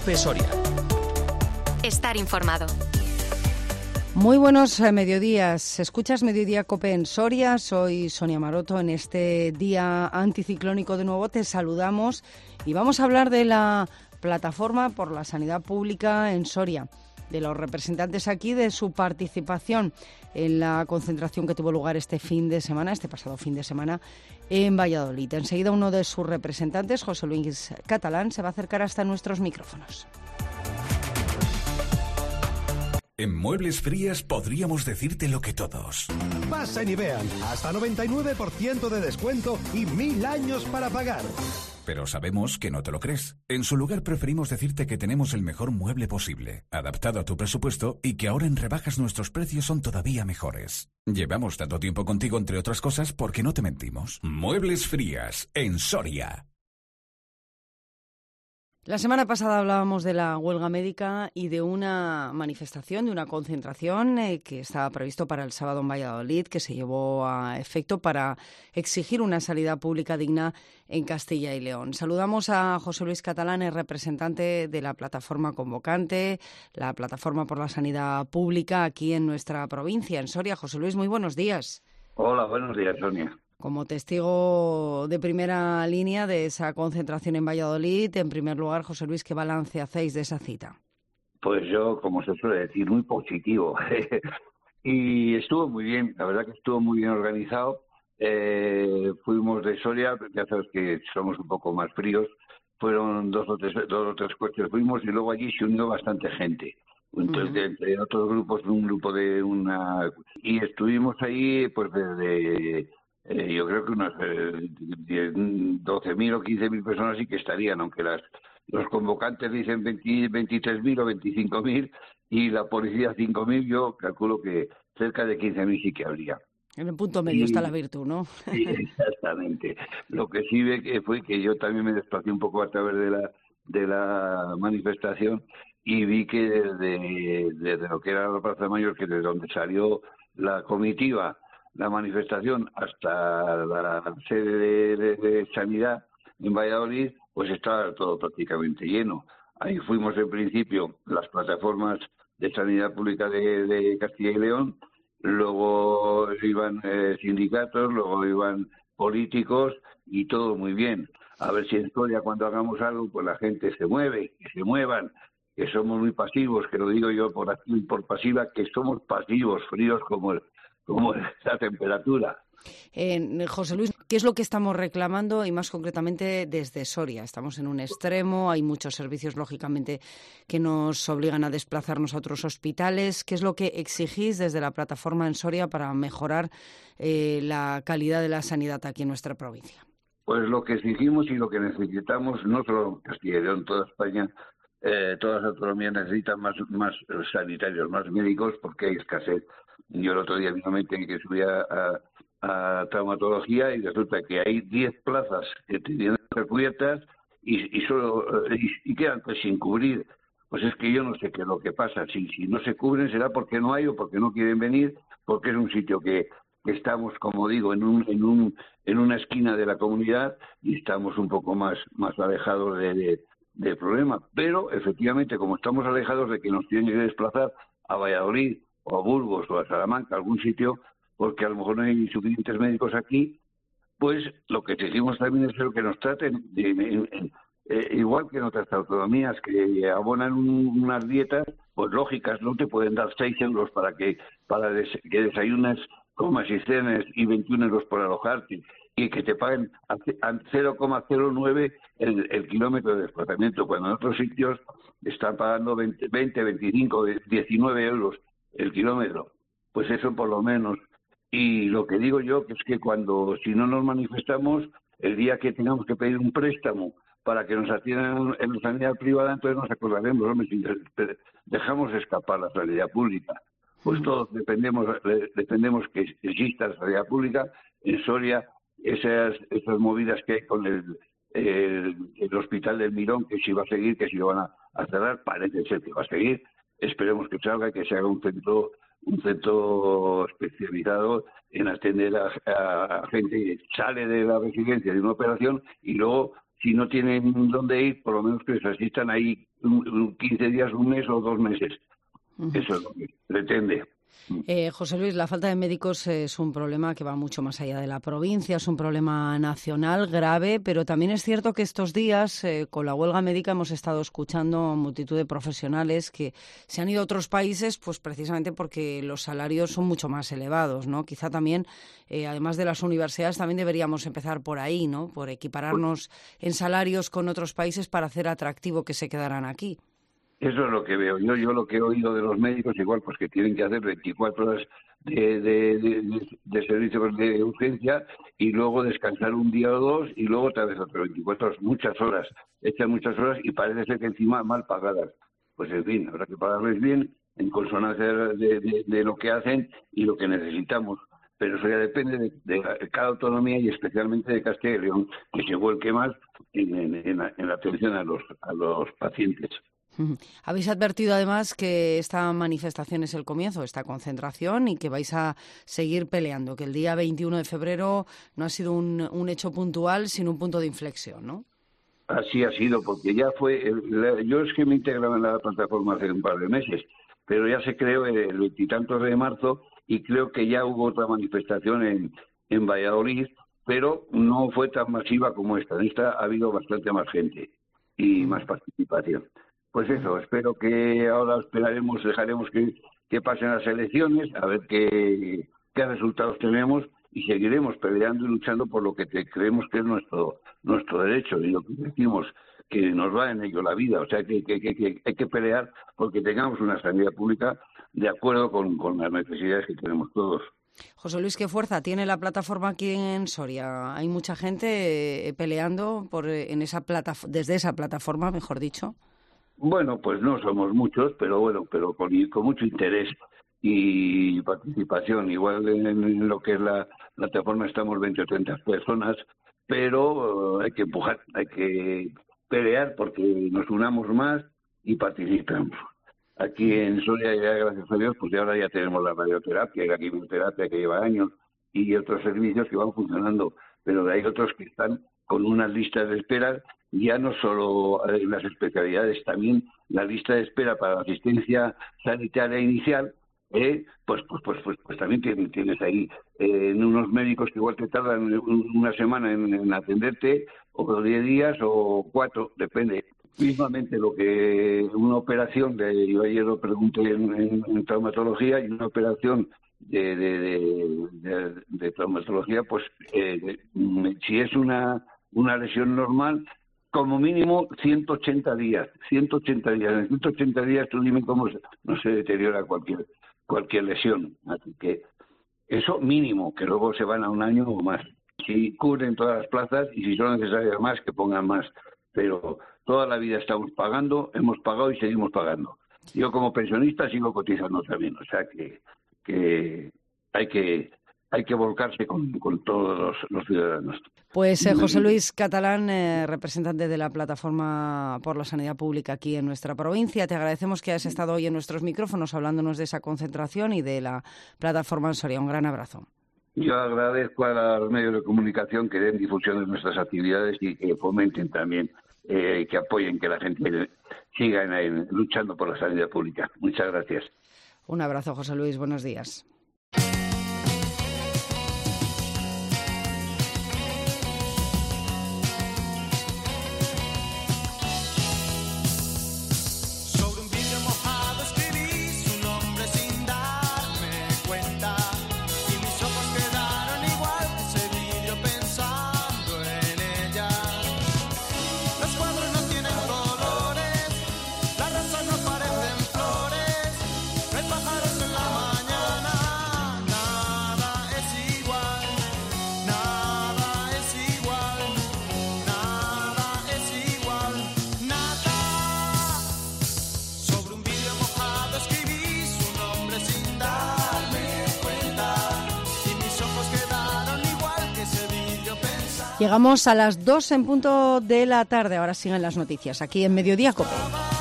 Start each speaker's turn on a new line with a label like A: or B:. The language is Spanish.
A: COPE Soria.
B: Estar informado.
C: Muy buenos mediodías. Escuchas Mediodía COPE en Soria. Soy Sonia Maroto. En este día anticiclónico de nuevo te saludamos y vamos a hablar de la Plataforma por la Sanidad Pública en Soria, de los representantes aquí, de su participación en la concentración que tuvo lugar este pasado fin de semana, en Valladolid. Enseguida uno de sus representantes, José Luis Catalán, se va a acercar hasta nuestros micrófonos.
D: En Muebles Frías podríamos decírtelo que todos.
E: Pasen y vean, hasta 99% de descuento y 1000 años para pagar.
D: Pero sabemos que no te lo crees. En su lugar preferimos decirte que tenemos el mejor mueble posible, adaptado a tu presupuesto y que ahora en rebajas nuestros precios son todavía mejores. Llevamos tanto tiempo contigo, entre otras cosas, porque no te mentimos. Muebles Frías, en Soria.
C: La semana pasada hablábamos de la huelga médica y de una manifestación, de una concentración que estaba previsto para el sábado en Valladolid, que se llevó a efecto para exigir una sanidad pública digna en Castilla y León. Saludamos a José Luis Catalán, el representante de la plataforma convocante, la Plataforma por la Sanidad Pública aquí en nuestra provincia, en Soria. José Luis, muy buenos días.
F: Hola, buenos días, Sonia.
C: Como testigo de primera línea de esa concentración en Valladolid, en primer lugar, José Luis, ¿qué balance hacéis de esa cita?
F: Pues yo, como se suele decir, muy positivo. Y estuvo muy bien, la verdad que estuvo muy bien organizado. Fuimos de Soria, ya sabes que somos un poco más fríos. Fueron dos o tres coches fuimos y luego allí se unió bastante gente. Entonces, entre otros grupos, un grupo de una... Y estuvimos ahí pues desde... yo creo que unas 12.000 o 15.000 personas sí que estarían, aunque los convocantes dicen 23.000 o 25.000 y la policía 5.000, yo calculo que cerca de 15.000 sí que habría.
C: En el punto medio está la virtud, ¿no?
F: Sí, exactamente. Lo que sí ve que fue que yo también me desplacé un poco a través de la manifestación y vi que desde lo que era la Plaza Mayor, que desde donde salió la comitiva, la manifestación hasta la sede de Sanidad en Valladolid, pues estaba todo prácticamente lleno. Ahí fuimos en principio las plataformas de sanidad pública de Castilla y León, luego iban sindicatos, luego iban políticos y todo muy bien. A ver si en Soria cuando hagamos algo, pues la gente se mueve, que se muevan, que somos muy pasivos, que lo digo yo por activa y por pasiva, que somos pasivos, fríos como la temperatura.
C: José Luis, ¿qué es lo que estamos reclamando y más concretamente desde Soria? Estamos en un extremo, hay muchos servicios, lógicamente, que nos obligan a desplazarnos a otros hospitales. ¿Qué es lo que exigís desde la plataforma en Soria para mejorar la calidad de la sanidad aquí en nuestra provincia?
F: Pues lo que exigimos y lo que necesitamos, no solo en Castilla y León, toda España, todas las autonomías necesitan más sanitarios, más médicos, porque hay escasez. Yo el otro día mismamente que subí a traumatología y resulta que hay 10 plazas que tienen que ser cubiertas y quedan pues sin cubrir. Pues es que yo no sé qué es lo que pasa. Si no se cubren será porque no hay o porque no quieren venir, porque es un sitio que estamos, como digo, en una esquina de la comunidad y estamos un poco más alejados del problema. Pero efectivamente, como estamos alejados de que nos tienen que desplazar a Valladolid o a Burgos o a Salamanca, algún sitio, porque a lo mejor no hay suficientes médicos aquí, pues lo que exigimos también es que nos traten igual que en otras autonomías que abonan unas dietas pues lógicas. No te pueden dar 6 euros para que desayunes, comas y cenes y 21 euros por alojarte y que te paguen a 0,09 el kilómetro de desplazamiento, cuando en otros sitios están pagando 20, 25, 19 euros el kilómetro. Pues eso por lo menos. Y lo que digo yo que es que si no nos manifestamos, el día que tengamos que pedir un préstamo para que nos atiendan en la sanidad privada, entonces nos acordaremos, hombre, si dejamos escapar la sanidad pública. Pues todos dependemos que exista la sanidad pública. En Soria, esas movidas que hay con el hospital del Mirón, que si va a seguir, que si lo van a cerrar, parece ser que va a seguir. Esperemos que salga, que se haga un centro especializado en atender a gente que sale de la residencia de una operación y luego si no tienen dónde ir, por lo menos que se asistan ahí 15 días, un mes o 2 meses. Eso es lo que pretende.
C: José Luis, la falta de médicos es un problema que va mucho más allá de la provincia, es un problema nacional grave, pero también es cierto que estos días, con la huelga médica, hemos estado escuchando a multitud de profesionales que se han ido a otros países, pues precisamente porque los salarios son mucho más elevados, ¿no? Quizá también, además de las universidades, también deberíamos empezar por ahí, ¿no? Por equipararnos en salarios con otros países para hacer atractivo que se quedaran aquí.
F: Eso es lo que veo. Yo lo que he oído de los médicos, igual, pues que tienen que hacer 24 horas de servicios de urgencia y luego descansar un día o dos y luego otra vez otras 24 horas, muchas horas, echan muchas horas y parece ser que encima mal pagadas. Pues en fin, habrá que pagarles bien en consonancia de lo que hacen y lo que necesitamos. Pero eso ya depende de cada autonomía y especialmente de Castilla y León, que se vuelque más en la atención a los pacientes.
C: Habéis advertido además que esta manifestación es el comienzo, esta concentración, y que vais a seguir peleando, que el día 21 de febrero no ha sido un hecho puntual, sino un punto de inflexión, ¿no?
F: Así ha sido, porque ya fue... yo es que me integraba en la plataforma hace un par de meses, pero ya se creó el 20 y tantos de marzo y creo que ya hubo otra manifestación en Valladolid, pero no fue tan masiva como esta. En esta ha habido bastante más gente y más participación. Pues eso, espero que ahora dejaremos que pasen las elecciones, a ver qué resultados tenemos y seguiremos peleando y luchando por lo que creemos que es nuestro derecho y lo que decimos que nos va en ello la vida. O sea, que hay que pelear porque tengamos una sanidad pública de acuerdo con las necesidades que tenemos todos.
C: José Luis, ¿qué fuerza tiene la plataforma aquí en Soria? Hay mucha gente peleando desde esa plataforma, mejor dicho.
F: Bueno, pues no somos muchos, pero con mucho interés y participación. Igual en lo que es la plataforma estamos 20 o 30 personas, pero hay que empujar, hay que pelear porque nos unamos más y participemos. Aquí en Soria, ya, gracias a Dios, pues ahora ya tenemos la radioterapia y la quimioterapia que lleva años y otros servicios que van funcionando, pero hay otros que están con unas listas de espera, ya no solo en las especialidades, también la lista de espera para la asistencia sanitaria inicial, pues también tienes ahí en unos médicos que igual te tardan una semana en atenderte, o 10 días o 4, depende. Mismamente lo que una operación, yo ayer lo pregunté en traumatología, y una operación de traumatología, pues si es una lesión normal, como mínimo 180 días. En 180 días tú dime cómo no se deteriora cualquier lesión. Así que eso mínimo, que luego se van a un año o más. Si cubren todas las plazas y si son necesarias más, que pongan más. Pero toda la vida estamos pagando, hemos pagado y seguimos pagando. Yo como pensionista sigo cotizando también, o sea que hay que volcarse con todos los ciudadanos.
C: Pues José Luis Catalán, representante de la Plataforma por la Sanidad Pública aquí en nuestra provincia, te agradecemos que hayas estado hoy en nuestros micrófonos hablándonos de esa concentración y de la plataforma en Soria. Un gran abrazo.
F: Yo agradezco a los medios de comunicación que den difusión de nuestras actividades y que fomenten también, que apoyen que la gente siga luchando por la sanidad pública. Muchas gracias.
C: Un abrazo, José Luis. Buenos días. Llegamos a las 2 en punto de la tarde. Ahora siguen las noticias aquí en Mediodía COPE.